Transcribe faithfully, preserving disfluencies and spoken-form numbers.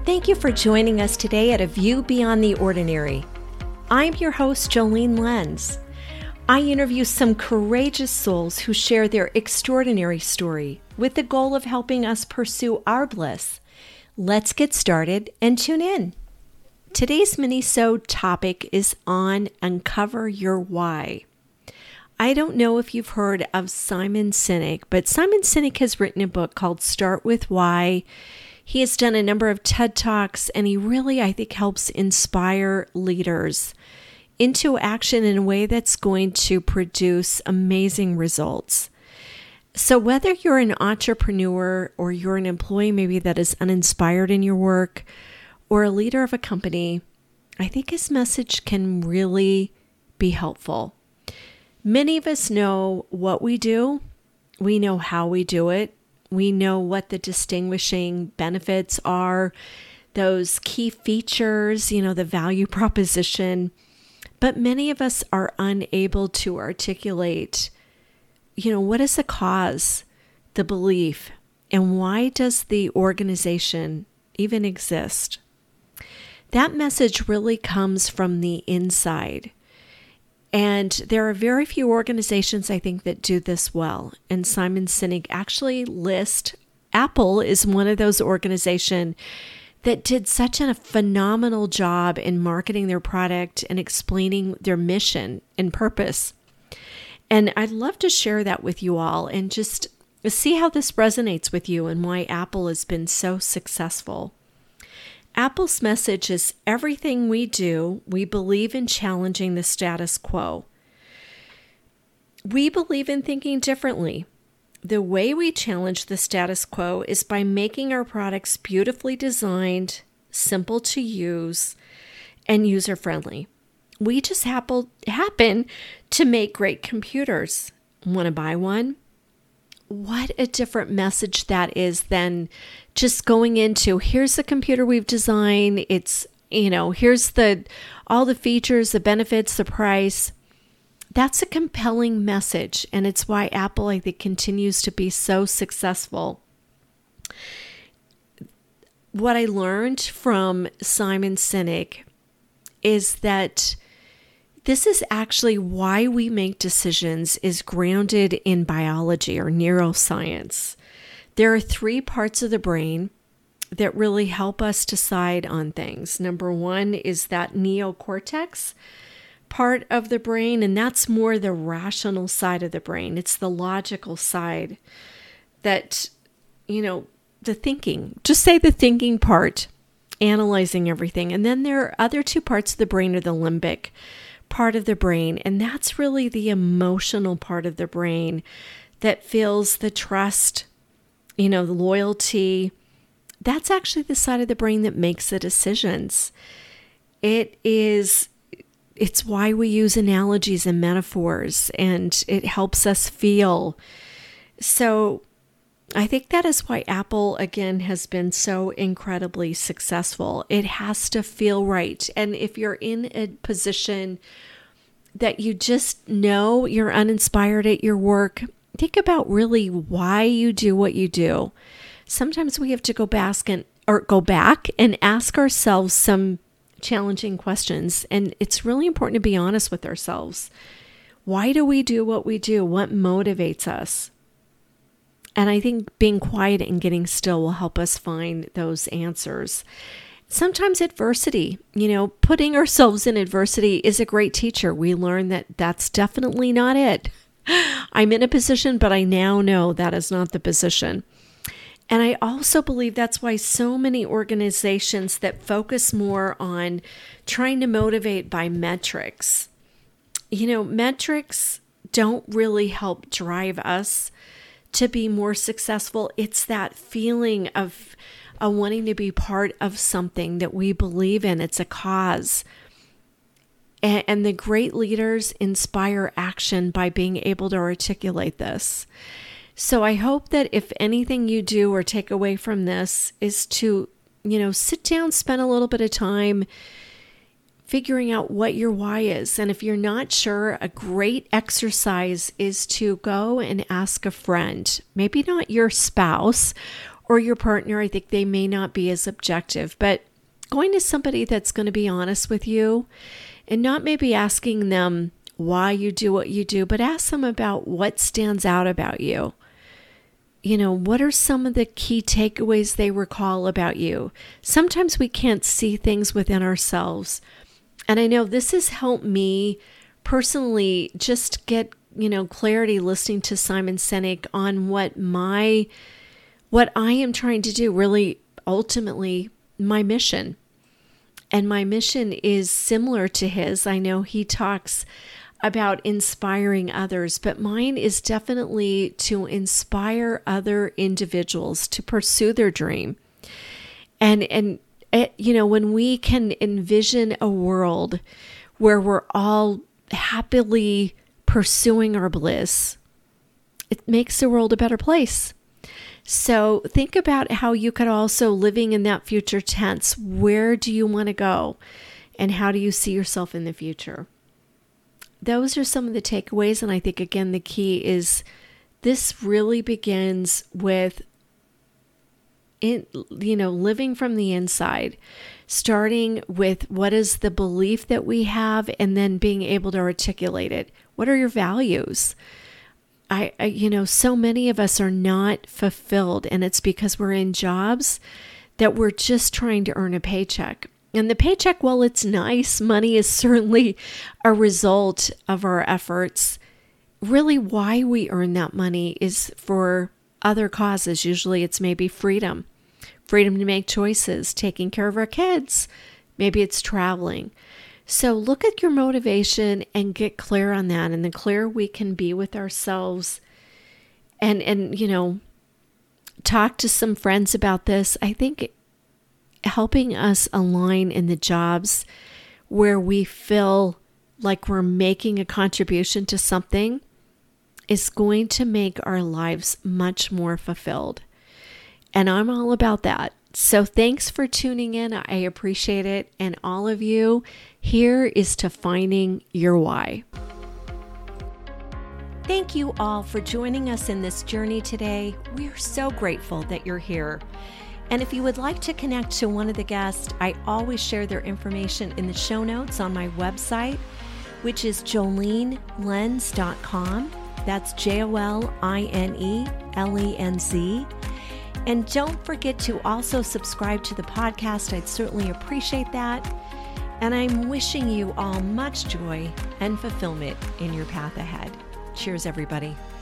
Thank you for joining us today at A View Beyond the Ordinary. I'm your host, Jolene Lenz. I interview some courageous souls who share their extraordinary story with the goal of helping us pursue our bliss. Let's get started and tune in. Today's mini-sode topic is on Uncover Your Why. I don't know if you've heard of Simon Sinek, but Simon Sinek has written a book called Start With Why. He has done a number of TED Talks, and he really, I think, helps inspire leaders into action in a way that's going to produce amazing results. So whether you're an entrepreneur or you're an employee maybe that is uninspired in your work or a leader of a company, I think his message can really be helpful. Many of us know what we do. We know how we do it. We know what the distinguishing benefits are, those key features, you know, the value proposition. But many of us are unable to articulate, you know, what is the cause, the belief, and why does the organization even exist? That message really comes from the inside. And there are very few organizations, I think, that do this well. And Simon Sinek actually lists Apple is one of those organizations that did such a phenomenal job in marketing their product and explaining their mission and purpose. And I'd love to share that with you all and just see how this resonates with you and why Apple has been so successful. Apple's message is everything we do, we believe in challenging the status quo. We believe in thinking differently. The way we challenge the status quo is by making our products beautifully designed, simple to use, and user-friendly. We just happen, happen to make great computers. Want to buy one? What a different message that is than just going into, here's the computer we've designed. It's, you know, here's the all the features, the benefits, the price. That's a compelling message. And it's why Apple, I think, continues to be so successful. What I learned from Simon Sinek is that this is actually why we make decisions is grounded in biology or neuroscience. There are three parts of the brain that really help us decide on things. Number one is that neocortex part of the brain, and that's more the rational side of the brain. It's the logical side that, you know, the thinking, just say the thinking part, analyzing everything. And then there are other two parts of the brain are the limbic part of the brain, and that's really the emotional part of the brain that feels the trust, you know, the loyalty. That's actually the side of the brain that makes the decisions. It is, it's why we use analogies and metaphors, and it helps us feel. So I think that is why Apple, again, has been so incredibly successful. It has to feel right. And if you're in a position that you just know you're uninspired at your work, think about really why you do what you do. Sometimes we have to go back and or go back and ask ourselves some challenging questions. And it's really important to be honest with ourselves. Why do we do what we do? What motivates us? And I think being quiet and getting still will help us find those answers. Sometimes adversity, you know, putting ourselves in adversity is a great teacher. We learn that that's definitely not it. I'm in a position, but I now know that is not the position. And I also believe that's why so many organizations that focus more on trying to motivate by metrics, you know, metrics don't really help drive us to be more successful. It's that feeling of uh, wanting to be part of something that we believe in. It's a cause. And, and the great leaders inspire action by being able to articulate this. So I hope that if anything you do or take away from this is to, you know, sit down, spend a little bit of time figuring out what your why is. And if you're not sure, a great exercise is to go and ask a friend, maybe not your spouse or your partner, I think they may not be as objective, but going to somebody that's going to be honest with you and not maybe asking them why you do what you do, but ask them about what stands out about you. You know, what are some of the key takeaways they recall about you? Sometimes we can't see things within ourselves. And I know this has helped me personally just get, you know, clarity listening to Simon Sinek on what my, what I am trying to do, really ultimately my mission. And my mission is similar to his. I know he talks about inspiring others, but mine is definitely to inspire other individuals to pursue their dream. And, and it, you know, when we can envision a world where we're all happily pursuing our bliss, it makes the world a better place. So think about how you could also, living in that future tense, where do you want to go? And how do you see yourself in the future? Those are some of the takeaways. And I think, again, the key is this really begins with, in, you know, living from the inside, starting with what is the belief that we have, and then being able to articulate it. What are your values? I, I, you know, so many of us are not fulfilled, and it's because we're in jobs that we're just trying to earn a paycheck. And the paycheck, while it's nice, money is certainly a result of our efforts. Really, why we earn that money is for other causes. Usually it's maybe freedom, freedom to make choices, taking care of our kids. Maybe it's traveling. So look at your motivation and get clear on that. And the clearer we can be with ourselves and, and, you know, talk to some friends about this, I think helping us align in the jobs where we feel like we're making a contribution to something is going to make our lives much more fulfilled. And I'm all about that. So thanks for tuning in. I appreciate it. And all of you, here is to finding your why. Thank you all for joining us in this journey today. We are so grateful that you're here. And if you would like to connect to one of the guests, I always share their information in the show notes on my website, which is jolene lenz dot com. That's J O L I N E L E N Z. And don't forget to also subscribe to the podcast. I'd certainly appreciate that. And I'm wishing you all much joy and fulfillment in your path ahead. Cheers, everybody.